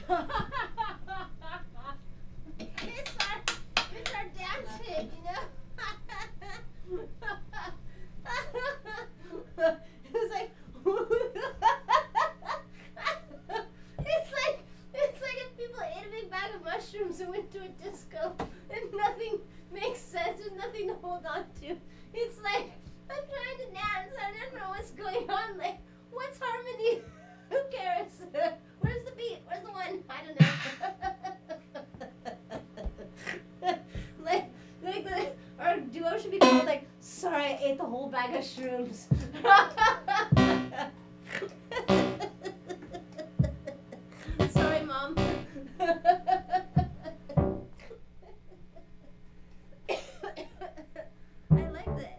It's our dance hit, you know? It's like it's like if people ate a big bag of mushrooms and went to a disco and nothing makes sense and nothing to hold on to. It's like I'm trying to dance, I don't know what's going on. Like, what's harmony? Who cares? Where's the beat? Where's the one? I don't know. like the our duo should be called like, sorry, I ate the whole bag of shrooms. Sorry, Mom. I like that.